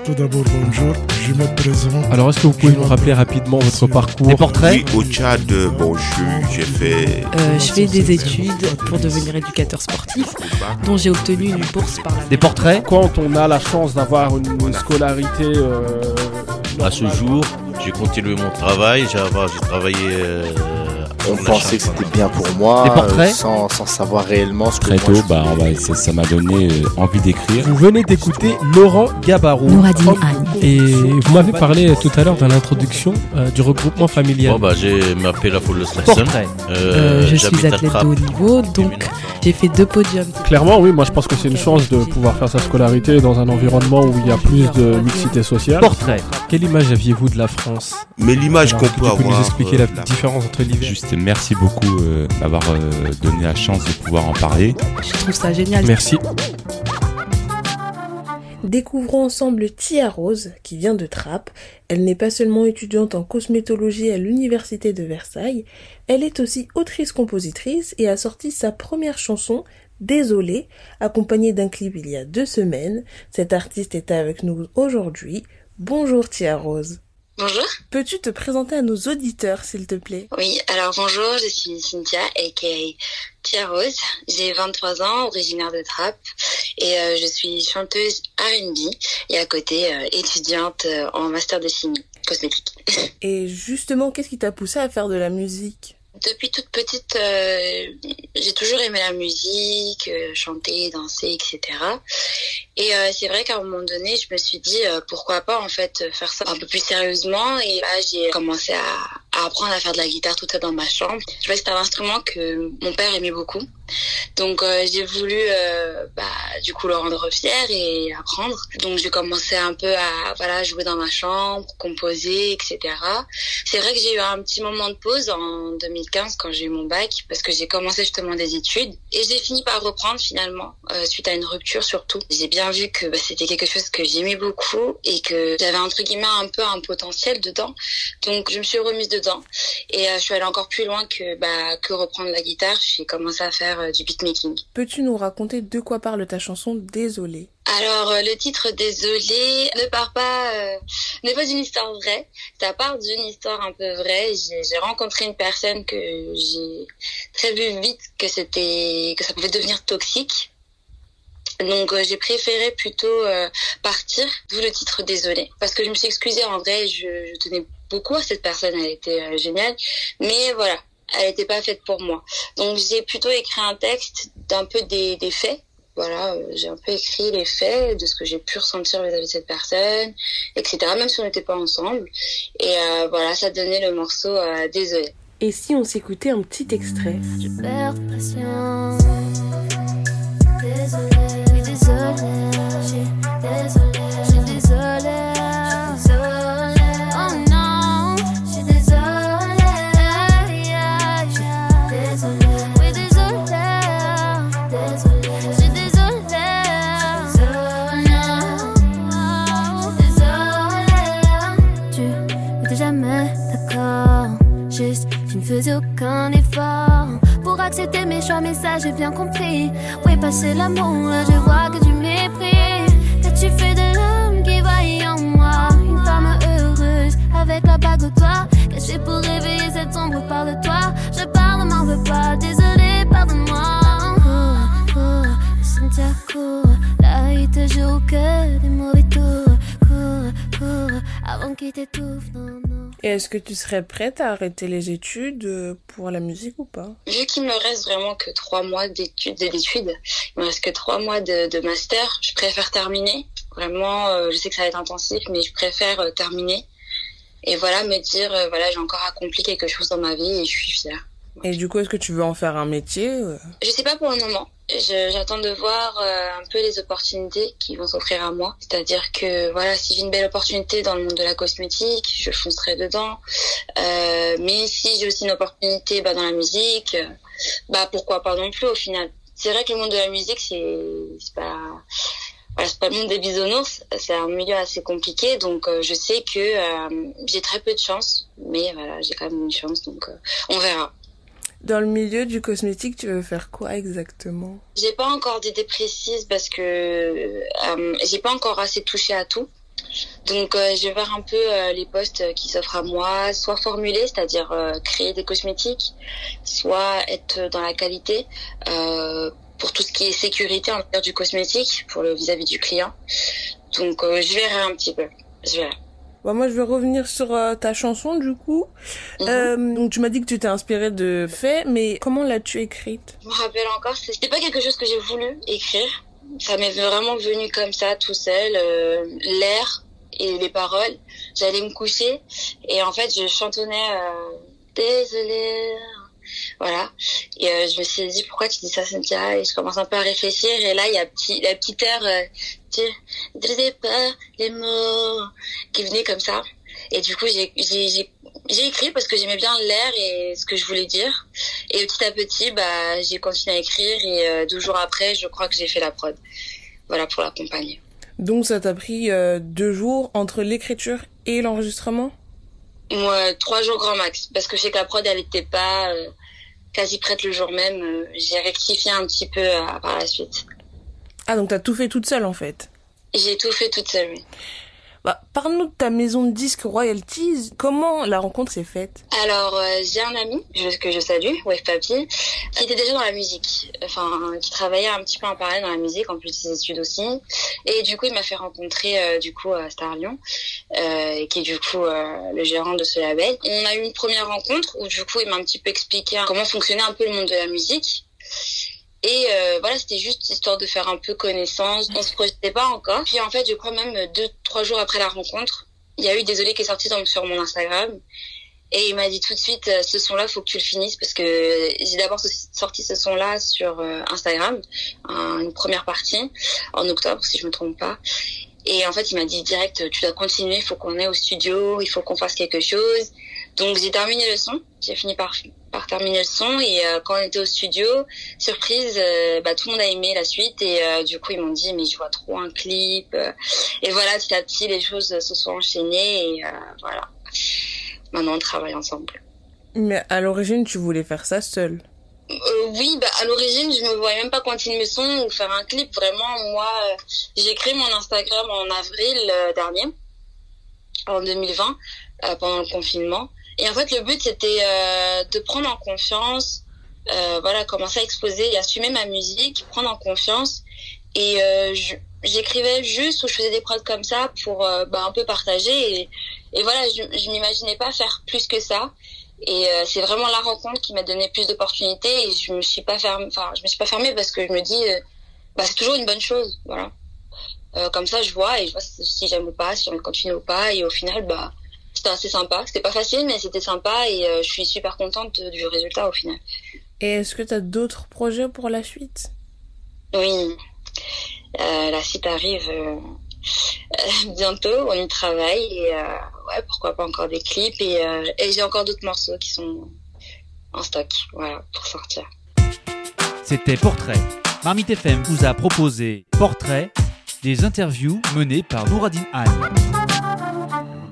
Tout d'abord, bonjour, je me présente. Alors, est-ce que vous pouvez nous rappeler rapidement votre parcours? Des portraits? Oui, au Tchad, j'ai fait... Je fais des études pour devenir éducateur sportif, dont j'ai obtenu une bourse par la... Des portraits? Quand on a la chance d'avoir une scolarité... À ce jour, j'ai continué mon travail, j'ai travaillé... On pensait que c'était bien pour moi, Des portraits sans savoir réellement ce que Très moi tôt, je voulais. ça m'a donné envie d'écrire. Vous venez d'écouter Laurent Gabarou. Nouradine Anne. Et vous m'avez parlé tout à l'heure dans l'introduction du regroupement familial. J'ai mappé la foule de Slasson. Portrait. Je suis athlète de haut niveau, donc j'ai fait 2 podiums. Clairement, oui, moi je pense que c'est une chance de pouvoir faire sa scolarité dans un environnement où il y a plus de mixité sociale. Portrait. Quelle image aviez-vous de la France? Mais l'image qu'on Tu peut peux avoir... nous expliquer la différence entre l'hiver? Juste merci beaucoup d'avoir donné la chance de pouvoir en parler. Je trouve ça génial. Merci. Découvrons ensemble Tia Rose, qui vient de Trappes. Elle n'est pas seulement étudiante en cosmétologie à l'université de Versailles, elle est aussi autrice-compositrice et a sorti sa première chanson, Désolée, accompagnée d'un clip il y a 2 semaines. Cette artiste est avec nous aujourd'hui. Bonjour Tia Rose. Bonjour. Peux-tu te présenter à nos auditeurs, s'il te plaît? Oui, alors bonjour, je suis Cynthia, aka Tia Rose. J'ai 23 ans, originaire de Trappes, et je suis chanteuse R&B et à côté étudiante en master de chimie cosmétique. Et justement, qu'est-ce qui t'a poussé à faire de la musique? Depuis toute petite, j'ai toujours aimé la musique, chanter, danser, etc. Et c'est vrai qu'à un moment donné, je me suis dit pourquoi pas en fait faire ça un peu plus sérieusement. Et là, j'ai commencé à apprendre à faire de la guitare toute seule dans ma chambre. Je sais que c'était un instrument que mon père aimait beaucoup. Donc j'ai voulu du coup le rendre fier et apprendre. Donc j'ai commencé un peu à jouer dans ma chambre, composer, etc. C'est vrai que j'ai eu un petit moment de pause en 2015 quand j'ai eu mon bac parce que j'ai commencé justement des études et j'ai fini par reprendre finalement suite à une rupture surtout. J'ai bien vu que c'était quelque chose que j'aimais beaucoup et que j'avais entre guillemets un peu un potentiel dedans. Donc je me suis remise dedans et je suis allée encore plus loin que reprendre la guitare. J'ai commencé à faire du beatmaking. Peux-tu nous raconter de quoi parle ta chanson Désolée? Alors le titre Désolée n'est pas une histoire vraie. Ça part d'une histoire un peu vraie. J'ai rencontré une personne que j'ai très vu vite que ça pouvait devenir toxique. Donc j'ai préféré plutôt partir, d'où le titre Désolée. Parce que je me suis excusée, en vrai, je tenais beaucoup à cette personne, elle était géniale. Mais voilà, elle n'était pas faite pour moi. Donc j'ai plutôt écrit un texte d'un peu des faits. Voilà, j'ai un peu écrit les faits de ce que j'ai pu ressentir vis-à-vis de cette personne, etc. Même si on n'était pas ensemble. Et voilà, ça donnait le morceau Désolée. Et si on s'écoutait un petit extrait? Je perds patience. Désolée, oui, désolée. Je suis désolée, je suis désolée. Je suis désolée. Oh non, je suis désolée. Je suis désolée, oui, désolée. Désolée, je suis désolée. Je suis désolée. Tu n'étais jamais d'accord. Juste, tu ne faisais aucun effort pour accepter mes choix, mais ça j'ai bien compris. Oui, passer l'amour, là je vois que du mépris. Qu'as-tu fait de l'homme qui voyait en moi une femme heureuse avec la bague au doigt? Qu'ai-je fait pour réveiller cette ombre? Parle de toi, je parle, ne m'en veux pas. Désolée, pardonne-moi. Cynthia, cours, là il te joue que des mauvais tours. Cours, avant qu'il t'étouffe, non. Et est-ce que tu serais prête à arrêter les études pour la musique ou pas? Vu qu'il me reste vraiment que 3 mois d'études, il me reste que 3 mois de master, je préfère terminer. Vraiment, je sais que ça va être intensif, mais je préfère terminer. Et voilà, me dire, j'ai encore accompli quelque chose dans ma vie et je suis fière. Et du coup, est-ce que tu veux en faire un métier? Je sais pas pour le moment. J'attends de voir un peu les opportunités qui vont s'offrir à moi. C'est-à-dire que voilà, si j'ai une belle opportunité dans le monde de la cosmétique, je foncerai dedans. Mais si j'ai aussi une opportunité dans la musique, pourquoi pas non plus au final. C'est vrai que le monde de la musique, c'est pas le monde des bisounours. C'est un milieu assez compliqué, donc je sais que j'ai très peu de chance. Mais voilà, j'ai quand même une chance, donc on verra. Dans le milieu du cosmétique, tu veux faire quoi exactement? J'ai pas encore d'idée précise parce que j'ai pas encore assez touché à tout. Donc je vais voir un peu les postes qui s'offrent à moi, soit formuler, c'est-à-dire créer des cosmétiques, soit être dans la qualité pour tout ce qui est sécurité en matière du cosmétique, pour le vis-à-vis du client. Donc je verrai un petit peu, je verrai. Bah, moi, je vais revenir sur ta chanson, du coup. Donc, tu m'as dit que tu t'es inspirée de faits, mais comment l'as-tu écrite? Je me rappelle encore, c'était pas quelque chose que j'ai voulu écrire. Ça m'est vraiment venu comme ça, tout seul, l'air et les paroles. J'allais me coucher et en fait, je chantonnais désolée. Voilà. Et je me suis dit, pourquoi tu dis ça, Cynthia? Et je commence un peu à réfléchir. Et là, il y a la petite air, tu ne pas les mots qui venait comme ça. Et du coup, j'ai écrit parce que j'aimais bien l'air et ce que je voulais dire. Et petit à petit, bah, j'ai continué à écrire. Et 2 jours après, je crois que j'ai fait la prod. Voilà, pour l'accompagner. Donc, ça t'a pris 2 jours entre l'écriture et l'enregistrement? Moi, 3 jours grand max. Parce que je sais que la prod, elle était pas quasi prête le jour même. J'ai rectifié un petit peu par la suite. Ah, donc t'as tout fait toute seule, en fait? J'ai tout fait toute seule, oui. Bah, parle-nous de ta maison de disques Royalties. Comment la rencontre s'est faite? Alors, j'ai un ami que je salue, Wave Papy, qui était déjà dans la musique. Enfin, qui travaillait un petit peu en parallèle dans la musique, en plus de ses études aussi. Et du coup, il m'a fait rencontrer, Star Lyon, qui est du coup le gérant de ce label. On a eu une première rencontre où du coup, il m'a un petit peu expliqué comment fonctionnait un peu le monde de la musique. Et voilà, c'était juste histoire de faire un peu connaissance. On se projetait pas encore. Puis en fait, je crois même 2-3 jours après la rencontre, il y a eu Désolé qui est sorti sur mon Instagram. Et il m'a dit tout de suite, ce son-là, faut que tu le finisses parce que j'ai d'abord sorti ce son-là sur Instagram, une première partie, en octobre, si je me trompe pas. Et en fait, il m'a dit direct, tu dois continuer, il faut qu'on aille au studio, il faut qu'on fasse quelque chose. Donc j'ai terminé le son, j'ai fini par terminer le son et quand on était au studio, surprise, tout le monde a aimé la suite et du coup ils m'ont dit mais je vois trop un clip et voilà, petit à petit les choses se sont enchaînées et voilà, maintenant on travaille ensemble. Mais à l'origine tu voulais faire ça seule? Oui, à l'origine je me voyais même pas continuer le son ou faire un clip. Vraiment moi j'ai créé mon Instagram en avril dernier, en 2020, pendant le confinement. Et en fait, le but, c'était de prendre en confiance, commencer à exposer et assumer ma musique, prendre en confiance. Et j'écrivais juste ou je faisais des prods comme ça pour un peu partager. Et voilà, je m'imaginais pas faire plus que ça. Et c'est vraiment la rencontre qui m'a donné plus d'opportunités. Et je me suis pas fermée parce que je me dis, c'est toujours une bonne chose, voilà. Comme ça, je vois si j'aime ou pas, si on continue ou pas. Et au final, c'était assez sympa. C'était pas facile, mais c'était sympa et je suis super contente du résultat au final. Et est-ce que tu as d'autres projets pour la suite? Oui. La suite arrive bientôt. On y travaille et pourquoi pas encore des clips et j'ai encore d'autres morceaux qui sont en stock, voilà, pour sortir. C'était Portrait. Marmite FM vous a proposé Portrait, des interviews menées par Nouradine Anne.